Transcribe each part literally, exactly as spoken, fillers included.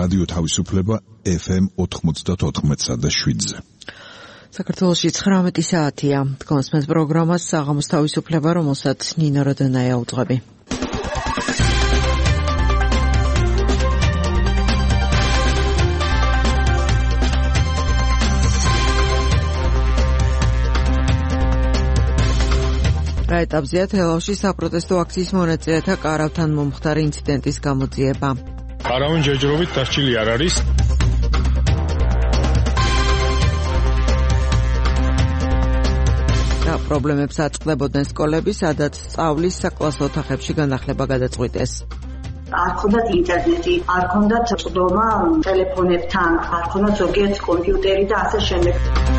რადიო თავისუფლება ეფ ემ ოთხმოცდაოთხ და შვიდზე. საქართველოში ცხრამეტი საათია. დგომსმენს პროგრამას საღამოს თავისუფლება, რომელსაც ნინო როდონაია უძღვები. რა ეტაპზეა თელავში საპროტესტო აქციის მონაწილეთა კარავთან მომხდარი ინციდენტის გამოძიება? არავინ ჯერჯერობით დასჯილი არ არის. რა პრობლემებს აწყდებოდნენ სკოლები, სადაც სწავლის საკლასო ოთახებში განახლება გადაწყვიტეს? არ ქონდათ ინტერნეტი, არ ქონდათ წვდომა ტელეფონებთან, არ ქონდათ ზოგიერთ კომპიუტერი და ასე შემდეგ.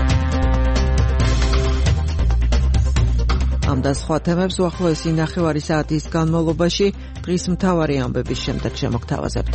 ამ და სხვა თემებს უახლოესი ნახევარი საათის განმავლობაში დღის მთავარი ამბების შემდეგ შემოგთავაზებთ.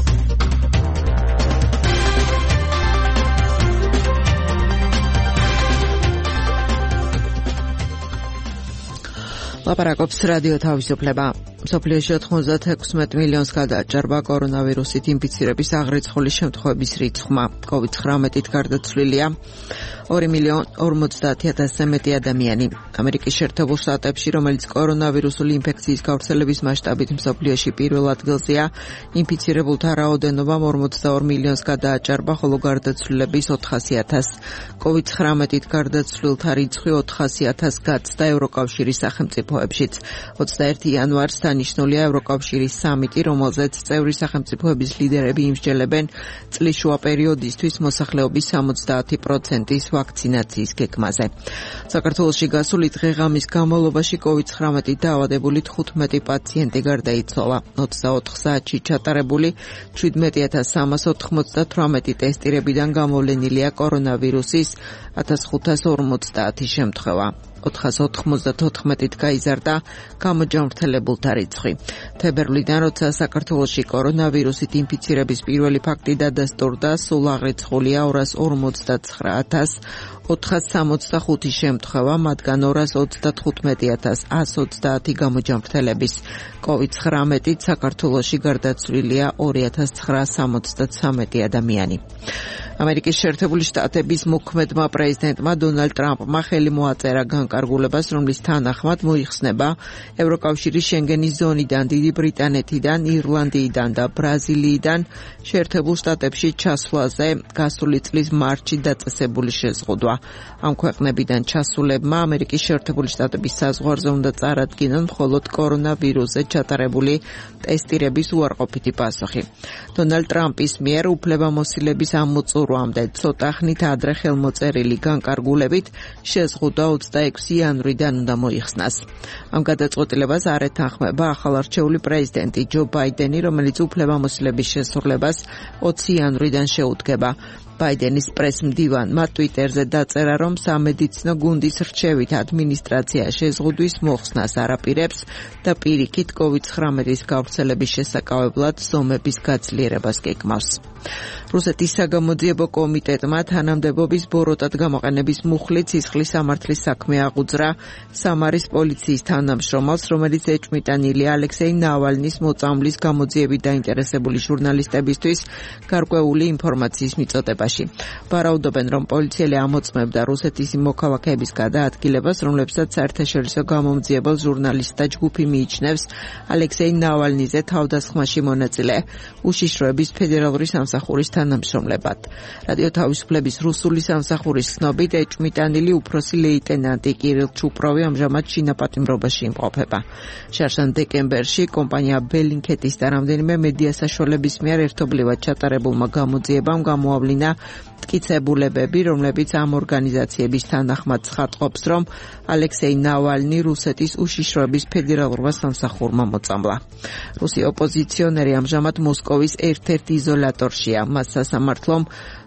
ლაპარაკობს რადიო თავისუფლება. მსოფლიოში ოთხმოცდაექვსმეტ მილიონს გადააჭარბა კორონავირუსით ინფიცირების აღრიცხული შემთხვევების რიცხვმა. კოვიდ ცხრამეტით გარდაცვლილია ორი მილიონი ორმოცდაათი ათასზე მეტი ადამიანი. ამერიკის შეერთებულ შტატებში, რომელიც კორონავირუსული ინფექციის გავრცელების მასშტაბით მსოფლიოში პირველ ადგილზეა, ინფიცირებულთა რაოდენობამ ორმოცდაორ მილიონს გადააჭარბა, ხოლო გარდაცვლილების ოთხასი ათასს. კოვიდ ცხრამეტით გარდაცვლილთა რიცხვი ოთხასი ათასს გაცდა ევროკავშირის სახელმწიფოებშიც. ოცდაერთი იანვარს დანიშნულია ევროკავშირის სამიტი, რომელზეც წევრი სახელმწიფოების ლიდერები იმსჯელებენ წლის შუა პერიოდისთვის მოსახლეობის სამოცდაათი პროცენტის ვაქცინაციის გეგმაზე. საქართველოში გასული დღე-ღამის განმავლობაში კოვიდ ცხრამეტით დაავადებული თხუთმეტი პაციენტი გარდაიცვალა. ოცდაოთხ საათში ჩატარებული შვიდმეტი ათას სამას ოთხმოცდათვრამეტი ტესტირებიდან გამოვლენილია კორონავირუსის ათას ხუთას ორმოცდაათი შემთხვევა. ოთხას ოთხმოცდათოთხმეტით გაიზარდა გამოჯანმრთელებულთა რიცხვი. თებერვლიდან, როცა საქართველოში კორონავირუსით ინფიცირების პირველი ფაქტი დადასტურდა, სულ აღრიცხულია ორას ორმოცდაცხრა ათას ოთხას სამოცდახუთი შემთხვევა, მათგან ორას ოცდათხუთმეტი ათას ათას ოცდაათი გამოჯანმრთელების. კოვიდ ცხრამეტით საქართველოში გარდაცვლილია ორი ათას ცხრაას სამოცდათვრამეტი ადამიანი. ამერიკის შეერთებული შტატების მოქმედმა პრეზიდენტმა დონალდ ტრამპმა ხელი მოაწერა განკარგულებას, რომლის თანახმად მოიხსნება ევროკავშირის შენგენის ზონიდან, დიდი ბრიტანეთიდან, ირლანდიიდან და ბრაზილიიდან შეერთებულ შტატებში ჩასვლაზე გასული წლის მარტში დაწესებული შეზღუდვა. ამ ქვეყნებიდან ჩასულებმა ამერიკის შეერთებული შტატების საზღვარზე უნდა წარადგინონ მხოლოდ კორონავირუსზე ჩატარებული ტესტირების უარყოფითი პასუხი. დონალდ ტრამპის მიერ უფლებამოსილების ამ მოწურვამდე ცოტა ხნით ადრე ხელმოწერილი განკარგულებით შეზღუდვა ოცდაექვსი იანვრიდან უნდა მოიხსნას. ამ გადაწყვეტილებას არ ეთანხმება ახალარჩეული პრეზიდენტი ჯო ბაიდენი, რომელიც უფლებამოსილების შესრულებას ოცი იანვრიდან შეუდგება. ბაიდენის პრესმდივანმა ტვიტერზე დაწერა, რომ სამედიცინო გუნდის რჩევით ადმინისტრაცია შეზღუდვის მოხსნას არაპირებს და პირიქით კოვიდ ცხრამეტის გავრცელების შესაკავებლად ზომების გაძლიერებას გეგმავს. რუსეთის საგამოძიებო კომიტეტმა თანამდებობის ბოროტად გამოყენების მუხლით სისხლის სამართლის საქმე აღუძრა სამარის პოლიციის თანამშრომელს, რომელიც ეჭვმიტანილია ალექსეი ნავალნის მოწამვლის გამოძიებით დაინტერესებული ჟურნალისტებისთვის გარკვეული ინფორმაციის მიწოდებაში. ვარაუდობენ, რომ პოლიციელი ამოწმებდა რუსეთის მოქალაქეების გადაადგილებას, რომლებსაც საერთაშორისო გამომძიებელ ჟურნალისტთა ჯგუფი მიიჩნევს ალექსეი ნავალნიზე თავდასხმაში მონაწილე უშიშროების ფედერალური სამსახურის თანამშრომლებად. რადიო თავისუფლების რუსული სამსახურის ცნობით, ეჭვმიტანილი უფროსი ლეიტენანტი კირილ ჩუპროვი ამჟამად შინაპატიმრობაში იმყოფება. შარშან დეკემბერში კომპანია ბელინქეტის და რამდენიმე მედია საშუალების მიერ ერთობლივად ჩატარებულმა გამოძიებამ გამოავლინა მტკიცებულებები, რომლებიც ამ ორგანიზაციების თანახმად ცხადყოფს, რომ ალექსეი ნავალნი რუსეთის უშიშროების ფედერალურმა სამსახურმა მოწამლა. რუსი ოპოზიციონერი ამჟამად მოსკოვის ერთ-ერთ იზოლატორშია. მას სასამართლომ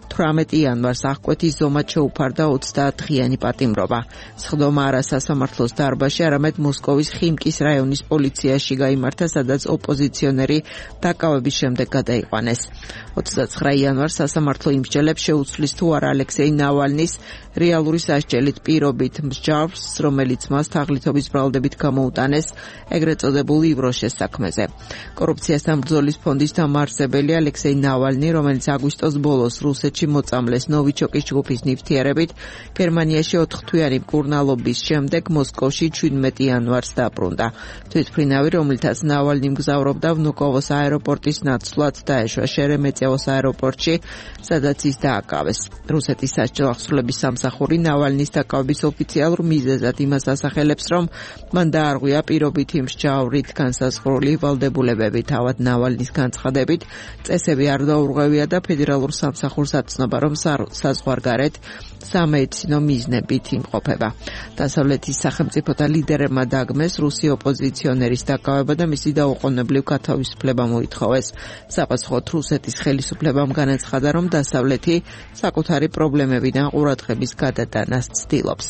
თვრამეტი იანვარს აღკვეთის ზომად შეუფარდა ოცდაათდღიანი პატიმრობა. სხდომა არა სასამართლოს დარბაზში, არამედ მოსკოვის ხიმკის რაიონის პოლიციაში გაიმართა, სადაც ოპოზიციონერი დაკავების შემდეგ გადაიყვანეს. ოცდაცხრა იანვარს სასამართლო იმსჯელებს შეუცვლის თუ არა ალექსეი ნავალნის რეალური სასჯელით პირობით მსჯავრს, რომელიც მას თაღლითობის ბრალდებით გამოუტანეს ეგრეთ წოდებულ ივროშეს საქმეზე. კორუფციასთან ბრძოლის ფონდის დამაარსებელი ალექსეი ნავალნი, რომელიც აგვისტოს ბოლოს რუსეთში მოწამლეს ნოვიჩოკის ჯგუფის ნივთიერებით, გერმანიაში ოთხთვიანი მკურნალობის შემდეგ მოსკოვში ჩვიდმეტი იანვარს დაბრუნდა. თვითმფრინავი, რომელთაც ნავალნი მგზავრობდა ვნუკოვოს აეროპორტის ნაცვლად, დაეშვა შერემეტიევოს აეროპორტში, სადაც ის დააკავეს. რუსეთის სასჯელ აღსრულების სამსახური ნავალნის დაკავების ოფიციალურ მიზეზად იმას ასახელებს, რომ მან დაარღვია პირობითი მსჯავრით განსაზღვრული ვალდებულებები. თავად ნავალნის განცხადებით, წესები არ დაურღვევია და ფედერალურ სამსახურს აცნობა, რომ საზღვარგარეთ სამედიცინო მიზნებით იმყოფება. დასავლეთის სახელმწიფოთა ლიდერებმა დაგმეს რუსი ოპოზიციონერის დაკავება და მისი დაუყოვნებლივ გათავისუფლება მოითხოვეს. საპასუხოდ რუსეთის ხელისუფლებამ განაცხადა, რომ დასავლეთი საკუთარი პრობლემებიდან ყურადღების გადატანას ცდილობს.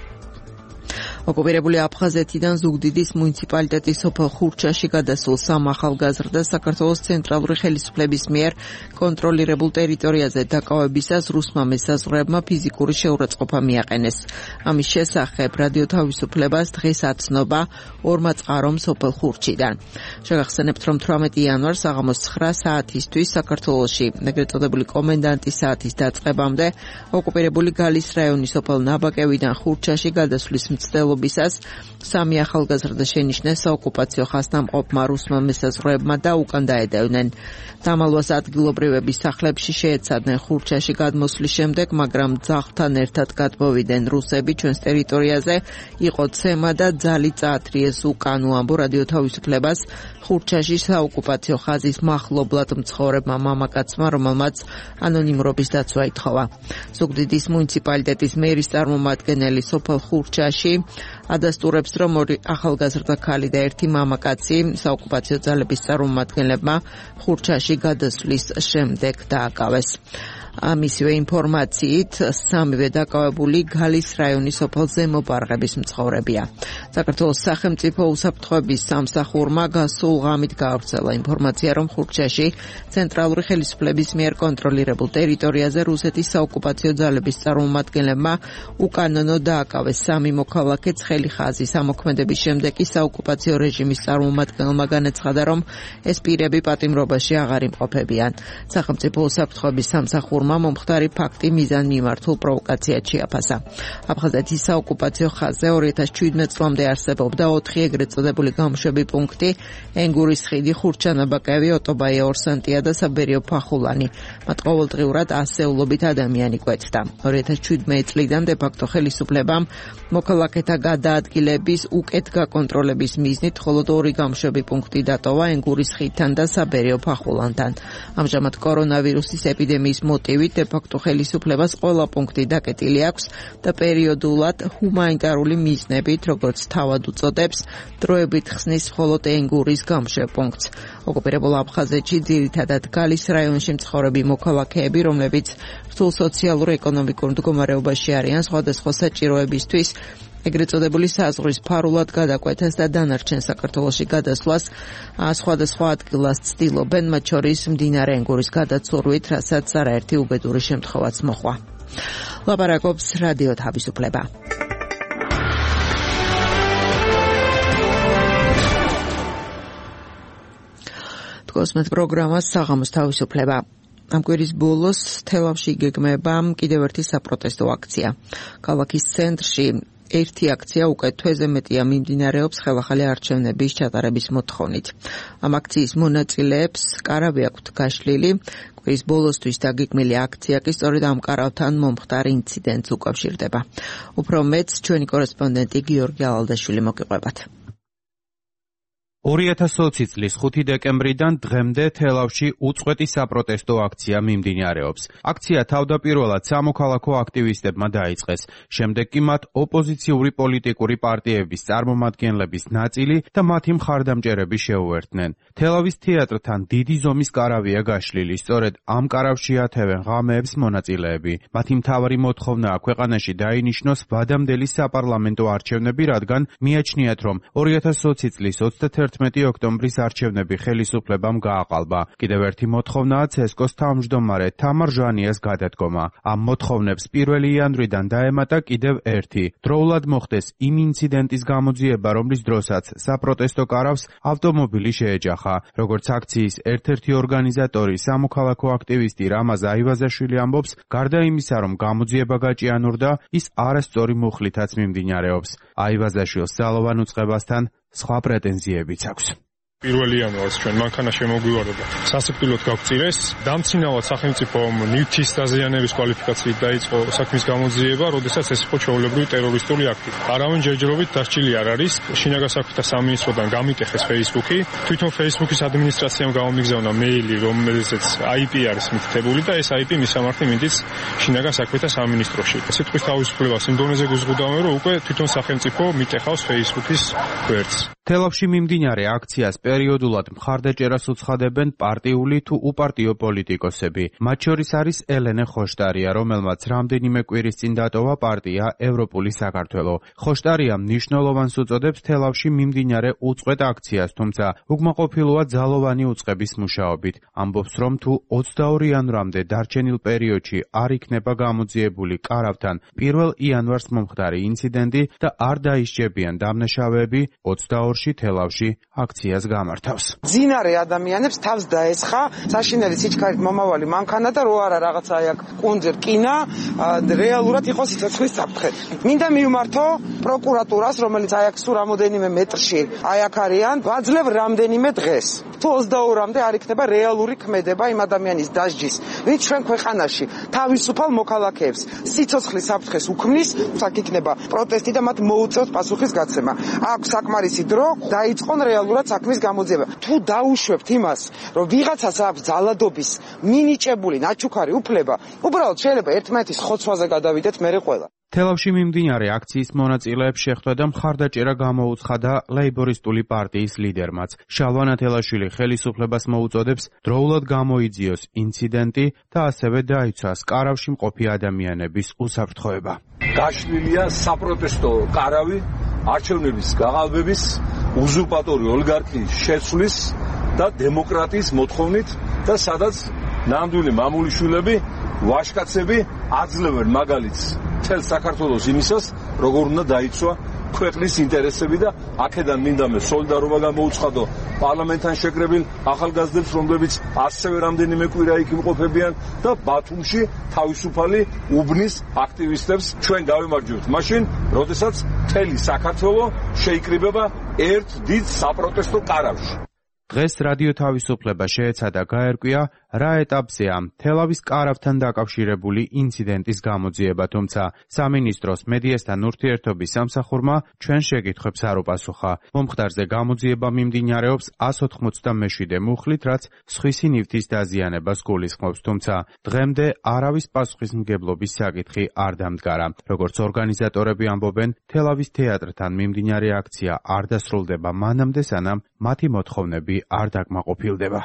ოკუპირებული აფხაზეთიდან ზუგდიდის მუნიციპალიტეტის სოფელ ხურჩაში გადასულ სამ ახალგაზრდას საქართველოს ცენტრალური ხელისუფლების მიერ კონტროლირებულ ტერიტორიაზე დაკავებისას რუსმა მესაზღვრეებმა ფიზიკური შეურაცხყოფა მიაყენეს. ამის შესახებ რადიო თავისუფლებას დღეს აცნობა ორმა წყარომ სოფელ ხურჩიდან. შეგახსენებთ, რომ თვრამეტი იანვარს საღამოს ცხრა საათისთვის საქართველოში ეგრეთ წოდებული კომენდანტის საათის დაწყებამდე ოკუპირებული გალის რაიონის სოფელ ნაბაკევიდან ხურჩაში გადასვლის მცდელობისას სამი ახალგაზრდა შენიშნეს საოკუპაციო ხაზნამყოფმა რუსმა მესაზღვრეებმა და უკან დაედევნენ. დამალვას ადგილობრივების სახლებში შეეცადნენ ხურჩაში გადმოსვლის შემდეგ, მაგრამ ძაღლთან ერთად გადმოვიდნენ რუსები ჩვენს ტერიტორიაზე, იყო ცემა და ძალი წაათრიეს უკან, უამბო რადიო თავისუფლებას ხურჩაში საოკუპაციო ხაზის მახლობლად მცხოვრებმა მამაკაცმა, რომელმაც ანონიმურობის დაცვა ითხოვა. ზუგდიდის მუნიციპალიტეტის მერის წარმომადგენელი სოფელ ხურჩაში ადასტურებს, რომ ორი ახალგაზრდა ქალი და ერთი მამაკაცი საოკუპაციო ძალების წარმომადგენლებმა ხურჩაში გადასვლის შემდეგ დააკავეს. ამისივე ინფორმაციით სამივე დაკავებული გალის რაიონის სოფელ ზემობარღების მცხოვრებია. საქართველოს სახელმწიფო უსაფრთხოების სამსახურმა გასულ ღამით გაავრცელა ინფორმაცია, რომ ხურჩაში ცენტრალური ხელისუფლების მიერ კონტროლირებულ ტერიტორიაზე რუსეთის საოკუპაციო ძალების წარმომადგენლებმა უკანონო დააკავეს სამი მოქალაქე ცხელი ხაზის. ამოქმედების შემდეგ კი საოკუპაციო რეჟიმის წარმომადგენელმა განაცხადა, რომ ეს პირები პატიმრობაში აღარ იმყოფებიან. სახელმწიფო უსაფრთხოების სამსახურმა მომხდარი ფაქტი მიზან მიმართულ პროვოკაციად შეაფასა. აფხაზეთის საოკუპაციო ხაზზე ორი ათას შვიდმეტ წლამდე არსებობდა ოთხი ეგრეთ წოდებული გამოშვები პუნქტი: ენგურის ხიდი, ხურჩანაბაკევი, ოტობაია ორსანტია და საბერიო ფახულანი. მათ ყოველდღიურად ასეულობით ადამიანი კვეთდა. ორი ათას შვიდმეტი წლიდან დე-ფაქტო ხელისუფლებამ მოქალაქეთა გადაადგილების უკეთ გაკონტროლების მიზნით მხოლოდ ორი გამოშვები პუნქტი დატოვა ენგურის ხიდთან და საბერიო ფახულანთან. ამჟამად კორონავირუსის ეპიდემიის მოტივით დე-ფაქტო ხელისუფლებას ყველა პუნქტი დაკეტილი აქვს და პერიოდულად ჰუმანიტარული მიზნებით, როგორც თავად უწოდებს, დროებით ხსნის მხოლოდ ენგურის გამოშვებ პუნქტს. ოკუპირებულ აფხაზეთში ძირითადად გალის რაიონში მცხოვრები მოქალაქეები, რომლებიც რთულ სოციალურ-ეკონომიკურ მდგომარეობაში არიან, სხვადასხვა საჭიროებისთვის ეგრეთ წოდებული საზღვრის ფარულად გადაკვეთას და დანარჩენ საქართველოში გადასვლას სხვადასხვა ადგილას ცდილობენ, მათ შორის მდინარე ენგურის გადაცურვით, რასაც არაერთი უბედური შემთხვევაც მოჰყვა. ლაპარაკობს რადიო თავისუფლება. თქოსმეთ პროგრამას საღამოს თავისუფლება. ამ კვირის ბოლოს თელავში იგეგმება კიდევ ერთი საპროტესტო აქცია. ქალაქის ცენტრში ერთი აქცია უკვე თვეზე მეტია მიმდინარეობს ხელახალი არჩევნების ჩატარების მოთხოვნით. ამ აქციის მონაწილეებს კარავი აქვთ გაშლილი. კვირის ბოლოსთვის დაგეგმილი აქცია კი სწორედ ამ კარავთან მომხდარ ინციდენტს უკავშირდება. უფრო მეტს ჩვენი კორესპონდენტი გიორგი ალალდაშვილი მოგიყვებათ. ორი ათას ოცი წლის ხუთი დეკემბრიდან დღემდე თელავში უწყვეტი საპროტესტო აქცია მიმდინარეობს. აქცია თავდაპირველად სამოქალაქო აქტივისტებმა დაიწყეს, შემდეგ კი მათ ოპოზიციური პოლიტიკური პარტიების წარმომადგენლების ნაწილი და მათი მხარდამჭერები შეუერთდნენ. თელავის თეატრთან დიდი ზომის კარავია გაშლილი, სწორედ ამ კარავში ათევენ ღამეებს მონაწილეები. მათი მთავარი მოთხოვნაა ქვეყანაში დაინიშნოს ვადამდელი საპარლამენტო არჩევნები, რადგან მიაჩნიათ, რომ ორი ათას ოცი წლის ოცდაათერთმეტი ოქტომბრის არჩევნები ხელისუფლებამ გააყალბა. კიდევ ერთი მოთხოვნაა ცესკოს თავმჯდომარე თამარ ჟანიას გადადგომა. ამ მოთხოვნებს პირველი იანვრიდან დაემატა კიდევ ერთი. დროულად მოხდეს იმ ინციდენტის გამოძიება, რომლის დროსაც საპროტესტო კარავს ავტომობილი შეეჯახა. როგორც აქციის ერთ-ერთი ორგანიზატორი, სამოქალაქო აქტივისტი რამაზ აივაზაშვილი ამბობს, გარდა იმისა, რომ გამოძიება გაჭიანურდა, ის არასწორი მუხლითაც მიმდინარეობს. აივაზაშვილს ძალოვან უწყებასთან სხვა პრეტენზიებიც აქვს. პირველი იანვარს ჩვენ მანქანა შემოგვივარდა და სასიკვდილოდ გავწირეს. დამცინავად სახელმწიფომ ნივთის დაზიანების კვალიფიკაციით დაიწყო საქმის გამოძიება, როდესაც ეს იყო ჩვეულებრივი ტერორისტული აქტი. არავინ ჯერჯერობით დასჯილი არ არის. შინაგან საქმეთა სამინისტროდან გამიტეხეს Facebook-ი. თვითონ Facebook-ის ადმინისტრაციამ გამომიგზავნა მეილი, რომელზეც აი პი არის მითითებული და ეს აი პი მისამართი მინდიც შინაგან საქმეთა სამინისტროში. სიტყვის თავისუფლებას იმ დონეზე გვიზღუდავენ, რომ უკვე თვითონ სახელმწიფო მიტეხავს Facebook-ის გვერდს. თელავში მიმდინარე აქციას პერიოდულად მხარდაჭერას უცხადებენ პარტიული თუ უპარტიო პოლიტიკოსები. მათ შორის არის ელენე ხოშტარია, რომელმაც რამდენიმე კვირის წინ დატოვა პარტია ევროპული საქართველო. ხოშტარია მნიშვნელოვანს უწოდებს თელავში მიმდინარე უწყვეტ აქციას, თუმცა უკმაყოფილოა ძალოვანი უწყების მუშაობით. ამბობს, რომ თუ ოცდაორი იანვრამდე დარჩენილ პერიოდში არ იქნება გამოძიებული კარავთან პირველ იანვარს მომხდარი ინციდენტი და არ დაისჯებიან დამნაშავეები, ოცდაორში თელავში აქციას გამართავს. ძინარე ადამიანებს თავს დაესხა საშინელი სიჩქარით მომავალი მანქანა და რო არა რაღაცა აი აქ კუნძე რკინა, რეალურად იყო სიცოცხლის საფრთხე. მინდა მივმართო პროკურატურას, რომელიც აი აქ სულ რამოდენიმე მეტრში აი აქ არიან, ვაძლევ რამდენიმე დღეს. თუ ოცდაორამდე არ იქნება რეალური ქმედება იმ ადამიანის დასჯის, ვინც ჩვენ ქვეყანაში თავისუფალ მოქალაქეებს სიცოცხლის საფრთხეს უქმნის, აქ იქნება პროტესტი და მათ მოუწევთ პასუხის გაცემა. აქვს საკმარისი დრო დაიწყონ რეალურად საქმის გამოძიება. თუ დაუშვებთ იმას, რომ ვიღაცას აქვს ძალადობის მინიჭებული ნაჩუქარი უფლება, უბრალოდ შეიძლება ერთმანეთის ხოცვაზე გადავიდეთ მერე ყველა. თელავში მიმდინარე აქციის მონაწილეებს შეხვდა და მხარდაჭერა გამოუცხადა ლეიბორისტული პარტიის ლიდერმაც. შალვა ნათელაშვილი ხელისუფლებას მოუწოდებს დროულად გამოიძიოს ინციდენტი და ასევე დაიცვას კარავში მყოფი ადამიანების უსაფრთხოება. გაშლილია საპროტესტო კარავი არჩევნების გაყალბების, უზურპატორი ოლიგარქიის შეცვლის და დემოკრატიის მოთხოვნით და სადაც ნამდვილი მამულიშვილები, ვაჟკაცები აძლევენ მაგალითს მთელ საქართველოს იმისას, როგორ უნდა დაიცვა ქვეყნის ინტერესები და აქედან მინდა მე სოლიდარობა გამოუცხადო პარლამენტთან შეკრებილ ახალგაზრდებს, რომლებიც ასევე რამდენიმე კვირა იქ იმყოფებიან და ბათუმში თავისუფალი უბნის აქტივისტებს ჩვენ გავიმარჯვებთ მაშინ, როდესაც მთელი საქართველო შეიკრიბება ერთ დიდ საპროტესტო კარავში. დღეს რადიო თავისუფლება შეეცადა გაერკვია, რა ეტაპზეა თელავის კარავთან დაკავშირებული ინციდენტის გამოძიება, თუმცა სამინისტროს მედიასთან ურთიერთობის სამსახურმა ჩვენ შეკითხვებს არ უპასუხა. მომხდარზე გამოძიება მიმდინარეობს ას ოთხმოცდამეშვიდე მუხლით, რაც სხვისი ნივთის დაზიანებას გულისხმობს, თუმცა დღემდე არავის პასუხისმგებლობის საკითხი არ დამდგარა. როგორც ორგანიზატორები ამბობენ, თელავის თეატრთან მიმდინარე აქცია არ დასრულდება მანამდე, სანამ მათი მოთხოვნები არ დაკმაყოფილდება.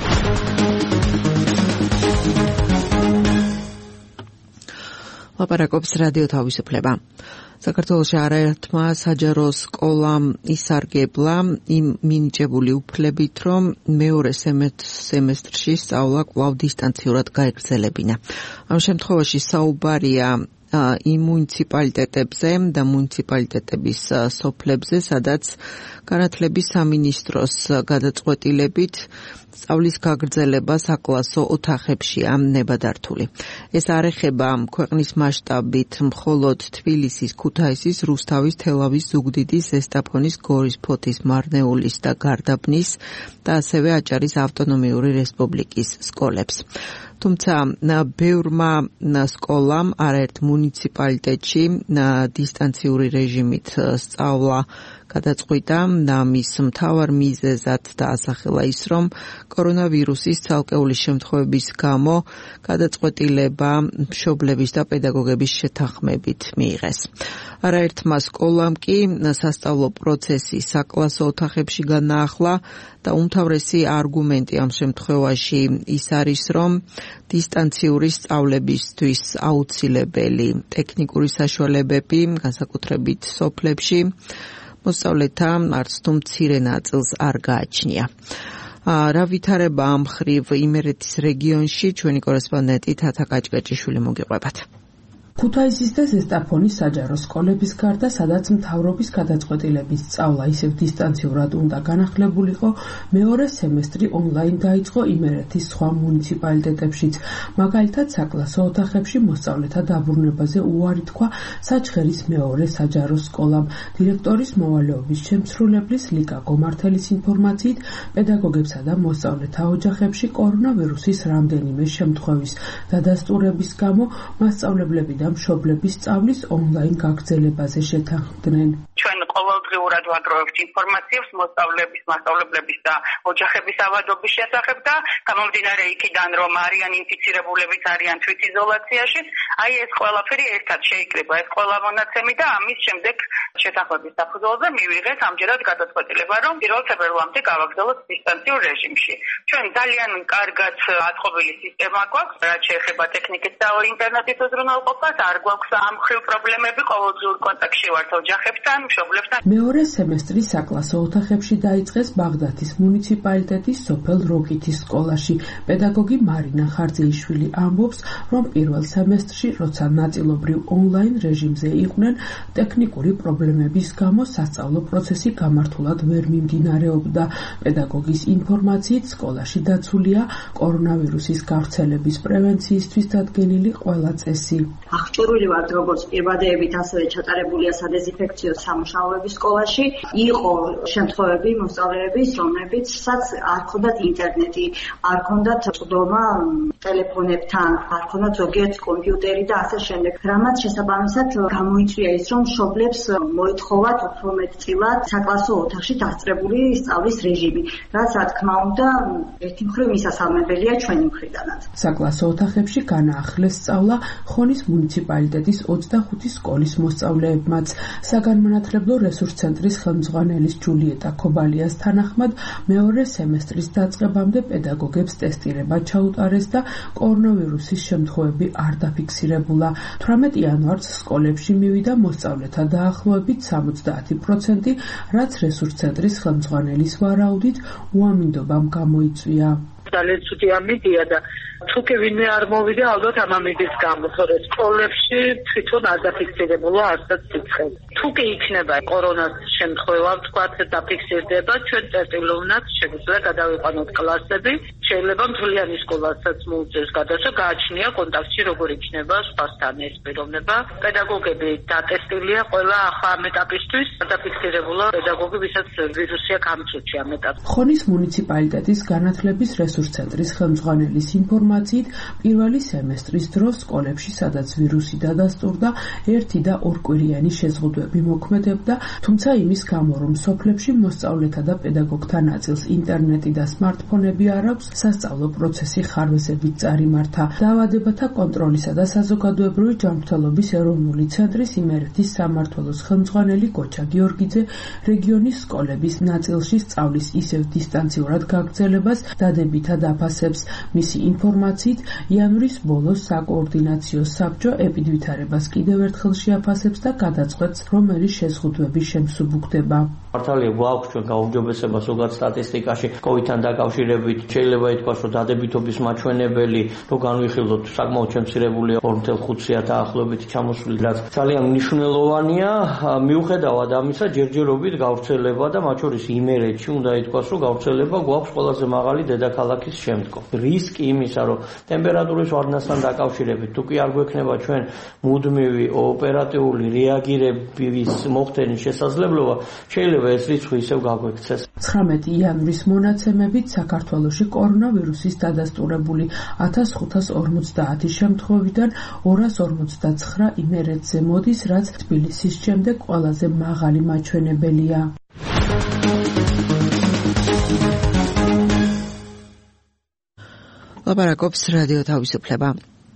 ლაპარაკობს რადიო თავისუფლება. საქართველოში არაერთმა საჯარო სკოლამ ისარგებლა იმ მინიჭებული უფლებით, რომ მეორე სემესტრში სწავლა კვლავ დისტანციურად გაეგრძელებინა. ამ შემთხვევაში საუბარია იმ მუნიციპალიტეტებზე და მუნიციპალიტეტების სოფლებზე, სადაც განათლების სამინისტროს გადაწყვეტილებით სწავლის გაგრძელება საკლასო ოთახებშია ნებადართული. ეს არ ეხება ქვეყნის მასშტაბით მხოლოდ თბილისის, ქუთაისის, რუსთავის, თელავის, ზუგდიდის, ზესტაფონის, გორის, ფოთის, მარნეულის და გარდაბნის და ასევე აჭარის ავტონომიური რესპუბლიკის სკოლებს. თუმცა ბევრმა სკოლამ არაერთ მუნიციპალიტეტში დისტანციური რეჟიმით სწავლა გადაწყვიტა მის მთავარ მიზეზად დაასახელა ის, რომ კორონავირუსის ცალკეული შემთხვევების გამო გადაწყვეტილება მშობლების და პედაგოგების შეთანხმებით მიიღეს. არაერთმა სკოლამ კი სასწავლო პროცესი საკლასო ოთახებში განაახლა და უმთავრესი არგუმენტი ამ შემთხვევაში ის არის, რომ დისტანციური სწავლებისთვის აუცილებელი ტექნიკური საშუალებები, განსაკუთრებით სოფლებში, მოსწავლეთა არც თუ მცირე ნაწილს არ გააჩნია. რა ვითარება ამ მხრივ იმერეთის რეგიონში, ჩვენი კორესპონდენტი თათა კაჭკაჭიშვილი მოგიყვებათ. ქუთაისის და ზესტაფონის საჯარო სკოლების გარდა, სადაც მთავრობის გადაწყვეტილების სწავლა ისევ დისტანციურად უნდა განახლებულიყო, მეორე სემესტრი ონლაინ დაიწყო იმერეთის სხვა მუნიციპალიტეტებშიც. მაგალითად, საკლასო ოთახებში მოსწავლეთა დაბრუნებაზე უარი თქვა საჩხერის მეორე საჯარო სკოლამ. დირექტორის მოვალეობის შემსრულებლის ლიკა გომართელის ინფორმაციით, პედაგოგებსა და მოსწავლეთა ოჯახებში კორონავირუსის რამდენიმე შემთხვევის დადასტურების გამო მასწავლებლები და მშობლების სწავლის ონლაინ გაგრძელებაზე შეთანხმდნენ. ჩვენ ყოველდღიურად ვაგროვებთ ინფორმაციებს მოსწავლეების, მასწავლებლების და ოჯახების ავადობის შესახებ და გამომდინარე იქიდან, რომ არიან ინფიცირებულებიც, არიან თვითიზოლაციაში, აი ეს ყველაფერი ერთად შეიკრიბა, ეს ყველა მონაცემი და ამის შემდეგ შეთანხმების საფუძველზე მივიღეთ ამჯერად გადაწყვეტილება, რომ პირველ თებერვალამდე გავაგრძელოთ დისტანციურ რეჟიმში. ჩვენ ძალიან კარგად აწყობილი სისტემა გვაქვს, რაც შეეხება ტექნიკის და ინტერნეტის უზრუნველყოფას, არ გვაქვს ამ მხრივ პრობლემები, ყოველდღიურ კონტაქტში ვართ ოჯახებთან, მშობლებთან. მეორე სემესტრი საკლასო ოთახებში დაიწყეს ბაღდათის მუნიციპალიტეტის სოფელ როკითის სკოლაში. პედაგოგი მარინა ხარძეიშვილი ამბობს, რომ პირველ სემესტრში, როცა ნაწილობრივ ონლაინ რეჟიმზე იყვნენ, ტექნიკური პრობლემების გამო სასწავლო პროცესი გამართულად ვერ მიმდინარეობდა. პედაგოგის ინფორმაციით, სკოლაში დაცულია კორონავირუსის გავრცელების პრევენციისთვის დადგენილი ყველა წესი. აღჭურვილი ვართ როგორც პირვადეებით, ასევე ჩატარებულია სადეზინფექციო სამუშაოები სკოლაში. იყო შემთხვევები მოსწავლეების, რომლებიცაც არ ჰქონდათ ინტერნეტი, არ ჰქონდათ წვდომა ტელეფონებთან, არ ჰქონდათ ზოგიერთ კომპიუტერი და ასე შემდეგ. რამაც შესაბამისად გამოიწვია ის, რომ მშობლებს მოეთხოვათ უფრო მეტწილად საკლასო ოთახში დასწრებული სწავლის რეჟიმი, რაც რა თქმა უნდა ერთი მხრივ მისასალმებელია ჩვენი მხრიდანაც. საკლასო ოთახებში განაახლეს სწავლა ხონის მუნიციპალიტეტის ოცდახუთი სკოლის მოსწავლეებმაც. საგანმანათლებლო რესურს ცენტრის ხელმძღვანელის ჯულიეტა ქობალიას თანახმად, მეორე სემესტრის დაწყებამდე პედაგოგებს ტესტირება ჩაუტარეს და კორონავირუსის შემთხვევები არ დაფიქსირებულა. თვრამეტ იანვარს სკოლებში მივიდა მოსწავლეთა დაახლოებით სამოცდაათი პროცენტი, რაც რესურს ცენტრის ხელმძღვანელის ვარაუდით უამინდობამ გამოიწვია. ძალიან ცუდი ამბიცია და თუ კი ვინმე არ მოვიდა, ალბათ ამ ამბიციის გამო, თორე სკოლებში თვითონ არ დაფიქსირებულა არცაც სიცხე. თუ კი იქნება კორონას შემთხვევა, ვთქვათ, დაფიქსირდება, ჩვენ წერტილოვნად შეგვიძლია გადავიყვანოთ კლასები, შეიძლება მთლიანი სკოლასაც მოუწევს გადასვა, გააჩნია კონტაქტში როგორ იქნება სხვასთან ეს პიროვნება. პედაგოგები დატესტილია ყველა ახლა ამ ეტაპისთვის, დაფიქსირებულა პედაგოგი, ვისაც ვირუსი აქვს ამ წუთში ამ ეტაპში. ხონის მუნიციპალიტეტის განათლების რესურს ცენტრის ხელმძღვანელის ინფორმაციით, პირველი სემესტრის დროს სკოლებში, სადაც ვირუსი დადასტურდა, ერთი და ორკვირიანი შეზღუდვები მოქმედებდა, თუმცა იმის გამო, რომ სოფლებში მოსწავლეთა და პედაგოგთა ნაწილს ინტერნეტი და სმარტფონები არ აქვს, სასწავლო პროცესი ხარვეზებით წარიმართა. დაავადებათა კონტროლისა და საზოგადოებრივი ჯანმრთელობის ეროვნული ცენტრის იმერეთის სამმართველოს ხელმძღვანელი გოჩა გიორგიძე რეგიონის სკოლების ნაწილში სწავლის ისევ დისტანციურად გაგრძელებას დადებითად აფასებს. მისი ინფორმაციით, იანვრის ბოლოს საკოორდინაციო საბჭო ეპიდვითარებას კიდევ ერთხელ შეაფასებს და გადაწყვეტს, რომელი შეზღუდვები შემსუბუქდება. მართალია გვაქვს ჩვენ გაუმჯობესება ზოგად სტატისტიკაში კოვიდთან დაკავშირებით, შეიძლება ითქვას, რომ დადებითობის მაჩვენებელი, რო განვიხილოთ, საკმაოდ შემცირებულია ორი ნული ხუთი დაახლოებით ჩამოსული, რაც ძალიან მნიშვნელოვანია. მიუხედავად ამისა, ჯერჯერობით გავრცელება და მათ შორის იმერეთში უნდა ითქვას, რომ გავრცელება გვაქვს ყველაზე მაღალი დედაქალაქის შემდგომ. რისკი იმისა, რომ ტემპერატურის ვარდნასთან დაკავშირებით, თუ კი არ გვექნება ჩვენ მუდმივი ოპერატიული რეაგირების მოხდენის შესაძლებლობა, შეიძლება ეს რიცხვი ისევ გაგვექცეს. ცხრამეტი იანვრის მონაცემებით საქართველოში კორონავირუსის დადასტურებული ათას ხუთას ორმოცდაათი შემთხვევიდან ორას ორმოცდაცხრა იმერეთზე მოდის, რაც თბილისის შემდეგ ყველაზე მაღალი მაჩვენებელია. ლაპარაკობს რადიო თავისუფლება.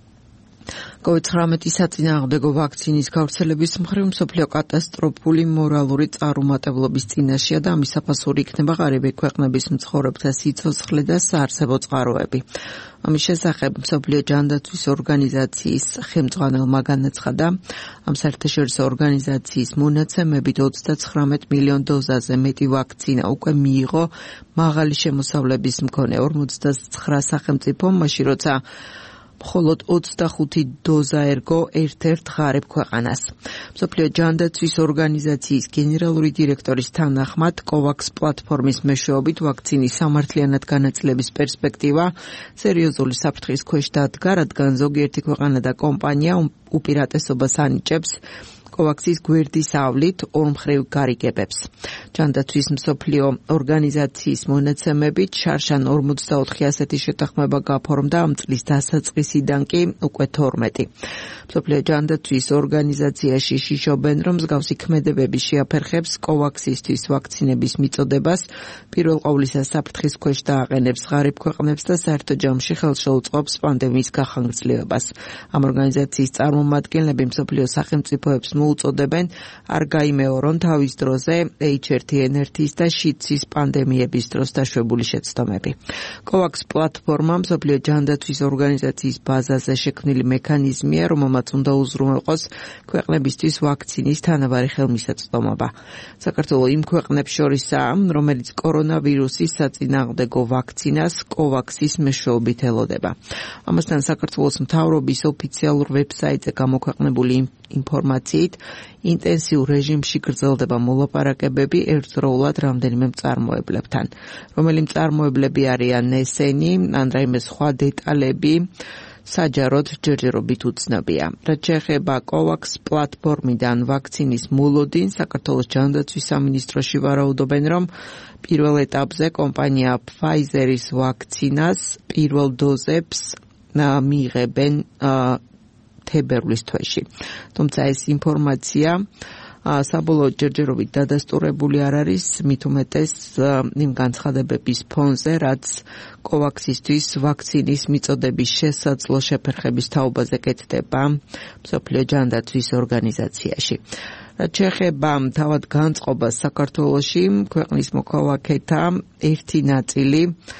კოვიდ ცხრამეტი საწინააღმდეგო ვაქცინის გავრცელების მხრივ მსოფლიო კატასტროფული მორალური წარუმატებლობის წინაშეა და ამის საფასური იქნება ღარიბი ქვეყნების მცხოვრებთა სიცოცხლე და საარსებო წყაროები. ამის შესახებ მსოფლიო ჯანდაცვის ორგანიზაციის ხელმძღვანელმა განაცხადა, ამ საერთაშორისო ორგანიზაციის მონაცემებით ოცდაცხრამეტ მილიონ დოზაზე მეტი ვაქცინა უკვე მიიღო მაღალი შემოსავლების მქონე ორმოცდაცხრა სახელმწიფომ, მაშინ როცა მხოლოდ ოცდახუთი დოზა ერგო ერთ-ერთ ღარიბ ქვეყანას. მსოფლიო ჯანდაცვის ორგანიზაციის გენერალური დირექტორის თანახმად, კოვაქს პლატფორმის მეშვეობით ვაქცინის სამართლიანად განაწილების პერსპექტივა სერიოზული საფრთხის ქვეშ დადგა, რადგან ზოგიერთი ქვეყანა და კომპანია უპირატესობას ანიჭებს კოვაქსის გვერდის ავლით ორმხრივ გარიგებებს. ჯანდაცვის მსოფლიო ორგანიზაციის მონაცემებით შარშან ორმოცდაოთხი ასეთი შეთანხმება გაფორმდა ამ წლის დასაწყისიდან კი უკვე თორმეტი. მსოფლიო ჯანდაცვის ორგანიზაციაში შიშობენ, რომ მსგავსი ქმედებები შეაფერხებს კოვაქსისთვის ვაქცინების მიწოდებას, პირველ ყოვლისა საფრთხის ქვეშ დააყენებს ღარიბ ქვეყნებს და საერთო ჯამში ხელს შეუწყობს პანდემიის გახანგრძლივებას. ამ ორგანიზაციის წარმომადგენლები მსოფლიო სახელმწიფოებს უწოდებენ არ გაიმეორონ თავის დროზე ეიჩ ერთ ენ ერთის და შიდსის პანდემიების დროს დაშვებული შეცდომები. კოვაქს პლატფორმა მსოფლიო ჯანდაცვის ორგანიზაციის ბაზაზე შექმნილი მექანიზმია, რომელმაც უნდა უზრუნველყოს ქვეყნებისთვის ვაქცინის თანაბარი ხელმისაწვდომობა. საქართველო იმ ქვეყნებს შორისაა, რომელიც კორონავირუსის საწინააღმდეგო ვაქცინას კოვაქსის მეშვეობით ელოდება. ამასთან საქართველოს მთავრობის ოფიციალურ ვებსაიტზე გამოქვეყნებული ინფორმაციით ინტენსიურ რეჟიმში გრძელდება მოლაპარაკებები ერთდროულად რამდენიმე მწარმოებლებთან. რომელი მწარმოებლები არიან ესენი, ან რაიმე სხვა დეტალები საჯაროდ ჯერჯერობით უცნობია. რაც შეეხება კოვაქს პლატფორმიდან ვაქცინის მოლოდინს, საქართველოს ჯანდაცვის სამინისტროში ვარაუდობენ, რომ პირველ ეტაპზე კომპანია Pfizer-ის ვაქცინას პირველ დოზებს მიიღებენ თებერვლის თვეში. თუმცა ეს ინფორმაცია საბოლოოდ ჯერჯერობით დადასტურებული არ არის, მით უმეტეს იმ განცხადებების ფონზე, რაც კოვაქსისთვის ვაქცინის მიწოდების შესაძლო შეფერხების თაობაზე კეთდება მსოფლიო ჯანდაცვის ორგანიზაციაში. რაც შეეხება თავად განწყობას საქართველოში, ქვეყნის მოქალაქეთა ერთი ნაწილი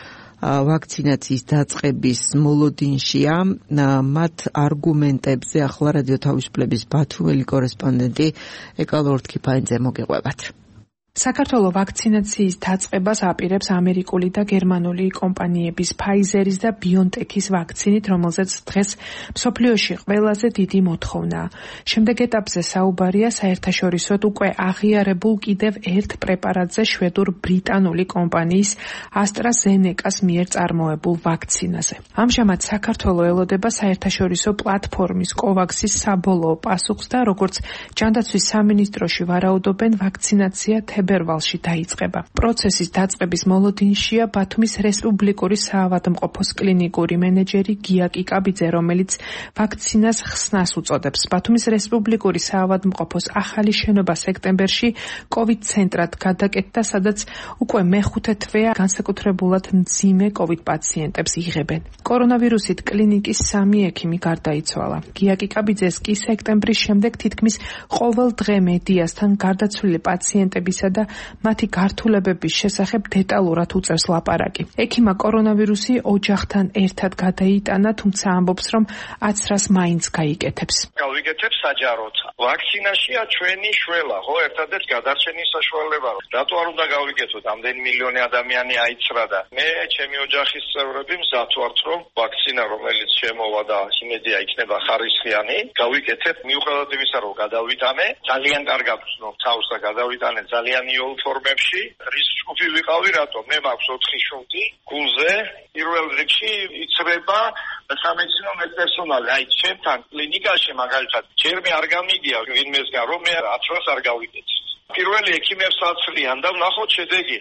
ვაქცინაციის დაწყების მოლოდინშია. მათ არგუმენტებზე ახლა რადიო თავისუფლების ბათუმელი კორესპონდენტი ეკალ ორთქიფანიძე მოგეყვებათ. საქართველო ვაქცინაციის დაწყებას აპირებს ამერიკული და გერმანული კომპანიების Pfizer-ის და BioNTech-ის ვაქცინით, რომელზეც დღეს მსოფლიოში ყველაზე დიდი მოთხოვნაა. შემდეგ ეტაპზე საუბარია საერთაშორისოდ უკვე აღიარებულ კიდევ ერთ პრეპარატზე შვედურ-ბრიტანული კომპანიის AstraZeneca-ს მიერ წარმოებულ ვაქცინაზე. ამჟამად საქართველო ელოდება საერთაშორისო პლატფორმის კოვაქსის საბოლოო პასუხს და როგორც ჯანდაცვის სამინისტროში ვარაუდობენ, ვაქცინაცია თებერვალში დაიწყება. პროცესის დაწყების მოლოდინშია ბათუმის რესპუბლიკური საავადმყოფოს კლინიკური მენეჯერი გია კიკაბიძე, რომელიც ვაქცინას ხსნას უწოდებს. ბათუმის რესპუბლიკური საავადმყოფოს ახალი შენობა სექტემბერში კოვიდ ცენტრად გადაკეთდა, სადაც უკვე მეხუთე თვეა განსაკუთრებულად მძიმე კოვიდ პაციენტებს იღებენ. კორონავირუსით კლინიკის სამი ექიმი გარდაიცვალა. გია კიკაბიძეს კი სექტემბრის შემდეგ თითქმის ყოველ დღე მედიასთან გარდაცვლილი პაციენტებისა და მათი გართულებების შესახებ დეტალურად უწევს ლაპარაკი. ექიმა კორონავირუსი ოჯახთან ერთად გადაიტანა, თუმცა ამბობს, რომ აცრას მაინც გაიკეთებს. გავიკეთებ საჯაროდ. ვაქცინაშია ჩვენი შველა, ხო, ერთადერთ გადარჩენის საშუალება. რატო არ უნდა გავიკეთოთ? ამდენი მილიონი ადამიანი აიცრა და მე ჩემი ოჯახის წევრები მზად ვართ, რომ ვაქცინა, რომელიც შემოვა და იმედია იქნება ხარისხიანი, გავიკეთებ მიუხედავად იმისა, რომ გადავიტანე, ძალიან კარგად ვცნობ თავს და გადავიტანე ძალიან იოლ ფორმებში. რის ჯგუფი ვიყავი, რატო? მე მაქვს ოთხი შუნტი გულზე, პირველ რიგში იცრება სამედიცინო პერსონალი. აი, ჩემთან კლინიკაში მაგალითად, ჯერმე არ გამიგია ვინმესგან, რომ მე აცრას არ გავიკეთე. პირველი ექიმებს აცრიან და ვნახოთ შედეგი.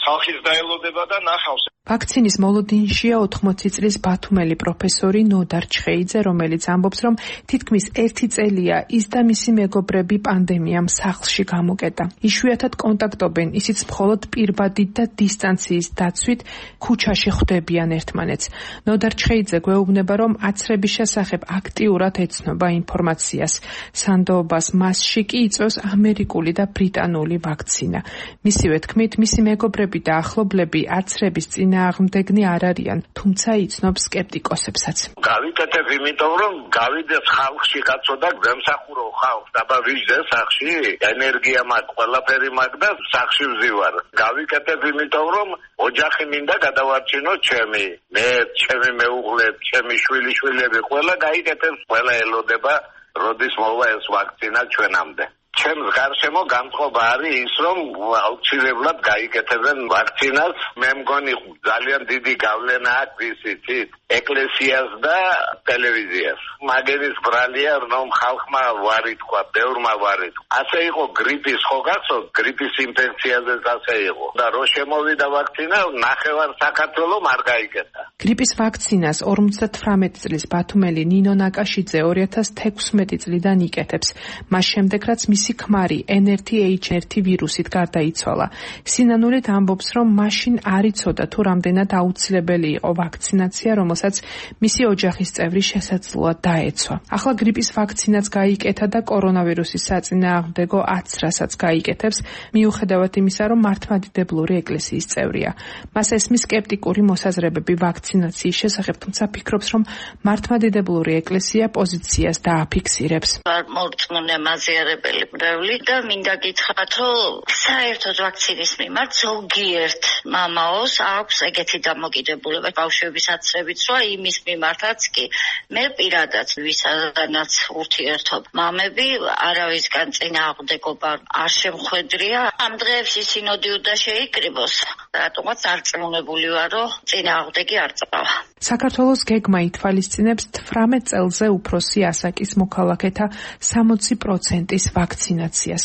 ხალხის დაელოდება და ნახავს. ვაქცინის მოლოდინშია ოთხმოცი წლის ბათუმელი პროფესორი ნოდარ ჩხეიძე, რომელიც ამბობს, რომ თითქმის ერთი წელია ის და მისი მეგობრები პანდემიამ სახლში გამოკეტა. იშვიათად კონტაქტობენ, ისიც მხოლოდ პირბადით და დისტანციის დაცვით ქუჩაში ხვდებიან ერთმანეთს. ნოდარ ჩხეიძე გვეუბნება, რომ აცრების შესახებ აქტიურად ეცნობა ინფორმაციას. სანდოობას მასში კი იწვევს ამერიკული და ბრიტანული ვაქცინა. მისივე თქმით, მისი მეგობრები და ახლობლები აცრების წინააღმდეგნი არ არიან, თუმცა იცნობს სკეპტიკოსებსაც. გავიკეთებ იმიტომ, რომ გავიდეს ხალხში კაცო და გემსახურო ხალხს, დაბა ვიждე სახში, ენერგია მაქვს, ყველაფერი მაქვს და სახში ვზივარ. გავიკეთებ იმიტომ, რომ ოჯახი მინდა გადავარჩინო ჩემი, მე, ჩემი მეუღლე, ჩემი შვილიშვილები, ყველა გაიკეთებს, ყველა ელოდება, როდის მოვა ეს ვაქცინა ჩვენამდე. ჩემს გარშემო განწყობა არის ის, რომ აუცილებლად გაიკეთებენ ვაქცინას. მე მგონი ძალიან დიდი გავლენა აქვს ისიც ეკლესიას და ტელევიზიას. მაგერის ბრალია, რომ ხალხმა ვარი თქვა, ბევრმა ვარი თქვა. ასე იყო გრიპის, ხო გახსოვთ, გრიპის ინფექციაზეც ასე იყო. და რო შემოვიდა ვაქცინა, ნახევარ საქართველოს არ გაიკეთა. გრიპის ვაქცინას ორმოცდათვრამეტი წლის ბათუმელი ნინო ნაკაშიძე ორი ათას თექვსმეტი წლიდან იკეთებს. მას შემდეგ რაც მისი ქმარი ენ ერთი ეიჩ ერთი ვირუსით გარდაიცვალა. სინანულით ამბობს, რომ მაშინ არ იცოდა თუ რამდენად აუცილებელი იყო ვაქცინაცია, რომელსაც მისი ოჯახის წევრი შესაძლოა დაეცვა. ახლა გრიპის ვაქცინაც გაიკეთა და კორონავირუსის საწინააღმდეგო აცრასაც გაიკეთებს, მიუხედავად იმისა, რომ მართლმადიდებლური ეკლესიის წევრია. მას ესმის სკეპტიკური მოსაზრებები ვაქცინაციის შესახებ, თუმცა ფიქრობს, რომ მართლმადიდებლური ეკლესია პოზიციას დააფიქსირებს. არ მორწმუნე მაზიარებელი მრევლი და მინდა გითხრათ, რომ საერთოდ ვაქცინის მიმართ ზოგიერთ მამაოს აქვს ეგეთი დამოკიდებულება ბავშვების აცრებით, რომ იმის მიმართაც კი მე პირადად ვისაც ურთიერთობ მამები არავისგან წინააღმდეგობა არ შემხვედრია. ამ დღეებში სინოდი უნდა შეიკრიბოს, რატომაც არწმუნებული ვარ, რომ წინააღმდეგი არ წავა. საქართველოს გეგმა ითვალისწინებს თვრამეტ წელზე უფროსი ასაკის მოქალაქეთა სამოცი პროცენტის ვაქცინაციას.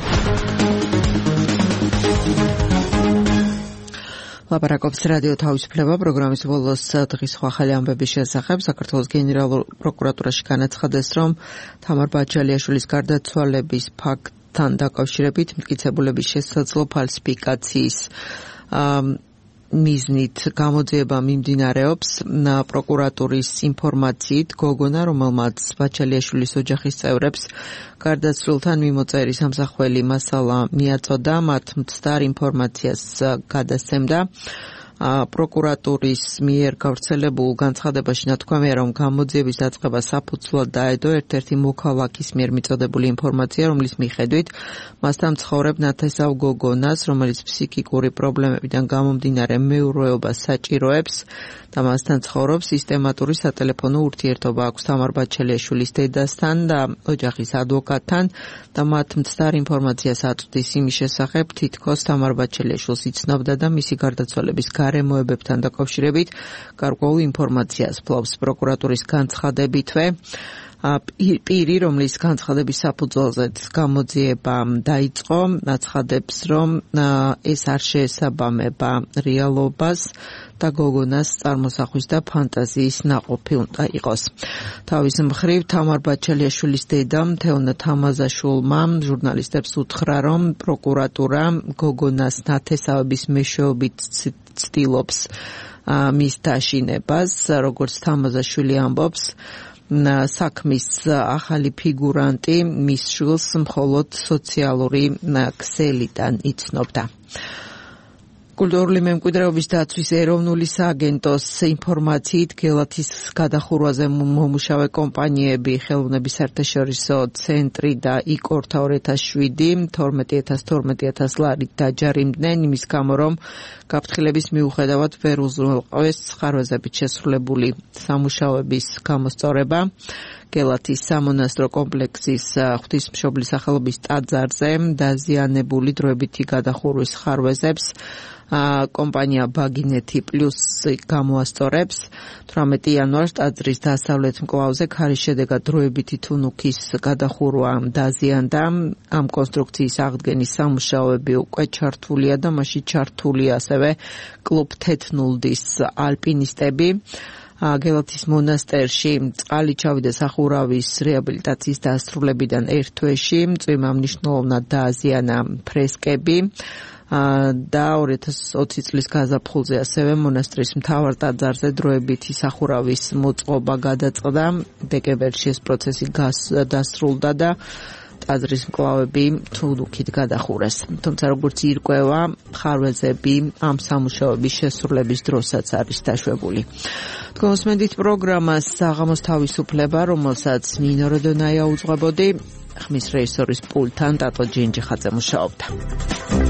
ლაპარაკობს რადიო თავისუფლება პროგრამის ბოლოს დღის ახალი ამბების შესახებ. საქართველოს გენერალურ პროკურატურაში განაცხადეს, რომ თამარ ბაჩალიაშვილის გარდაცვალების ფაქტთან დაკავშირებით მტკიცებულების შესაძლო ფალსიფიკაციის მიზნით გამოძიება მიმდინარეობს. პროკურატურის ინფორმაციით, გოგონა, რომელმაც ბაჩალიაშვილის ოჯახის წევრებს გარდაცვლილთან მიმოწერის ამსახველი მასალა მიაწოდა, მათ მცდარ ინფორმაციას გადასცემდა. პროკურატურის მიერ გავრცელებულ განცხადებაში ნათქვამია, რომ გამოძიების დაწყება საფუძვლად დაედო ერთ-ერთი მოქალაქის მიერ მიწოდებული ინფორმაცია, რომლის მიხედვით მასთან მცხოვრებ ნათესავ გოგონას, რომელიც ფსიქიკური პრობლემებიდან გამომდინარე მეურვეობას საჭიროებს და მასთან ცხოვრობს, სისტემატური სატელეფონო ურთიერთობა აქვს თამარ ბაჩალიაშვილის დედასთან და ოჯახის ადვოკატთან და მათ მცდარ ინფორმაციას აწვდის იმის შესახებ, თითქოს თამარ ბაჩალიაშვილს იცნობდა და მისი გარდაცვალების გარემოებებთან დაკავშირებით გარკვეულ ინფორმაციას ფლობს. პროკურატურის განცხადებითვე პირი, რომლის განცხადების საფუძველზეც გამოძიება დაიწყო, აცხადებს, რომ ეს არ შეესაბამება რეალობას და გოგონას წარმოსახვის და ფანტაზიის ნაყოფი უნდა იყოს. თავის მხრივ თამარ ბაჩალიაშვილის დედამ თეონა თამაზაშვილმა ჟურნალისტებს უთხრა, რომ პროკურატურა გოგონას ნათესავების მეშვეობით ცდილობს მის დაშინებას, როგორც თამაზაშვილი ამბობს. საქმის ახალი ფიგურანტი მის შვილს მხოლოდ სოციალური ქსელიდან იცნობდა. კულტურული მემკვიდრეობის დაცვის ეროვნული სააგენტოს ინფორმაციით, გელათის გადახურვაზე მომუშავე კომპანიები ხელოვნების საერთაშორისო ცენტრი და იკორთა ორი ათას შვიდი თორმეტი ათას თორმეტი ათას ლარით დაჯარიმდნენ, იმის გამო, რომ გაფრთხილების მიუხედავად ვერ უზრუნველყვეს ხარვეზებით შესრულებული სამუშაოების გამოსწორება. გელათის სამონასტრო კომპლექსის ღვთისმშობლის სახელობის ტაძარზე დაზიანებული დროებითი გადახურვის ხარვეზებს კომპანია ბაგინეთი პლუსი გამოასწორებს. თვრამეტი იანვარს ტაძრის დასავლეთ მკლავზე ქარის შედეგად დროებითი თუნუქის გადახურვა დაზიანდა. ამ კონსტრუქციის აღდგენის სამუშაოები უკვე ჩართულია და მასში ჩართულია ასევე კლუბ თეთნულდის ალპინისტები. გელათის მონასტერში წყალი ჩავიდა სახურავის რეაბილიტაციის დასრულებიდან ერთ თვეში. წვიმა მნიშვნელოვნად დააზიანა ფრესკები და ორი ათას ოცი წლის გაზაფხულზე ასევე მონასტრის მთავარ ტაძარზე დროებითი სახურავის მოწყობა გადაწყდა. დეკემბერში ეს პროცესი დასრულდა და ტაძრის მკლავები თუნუქით გადახურეს. თუმცა როგორც ირკვევა, ხარვეზები ამ სამუშაოების შესრულების დროსაც არის დაშვებული. თქვენ უსმენთ პროგრამას საღამოს თავისუფლება, რომელსაც ნინო როდონაია უძღვებოდი. ხმის რეჟისორის პულტთან ტატო ჯინჯიხაძე მუშაობდა.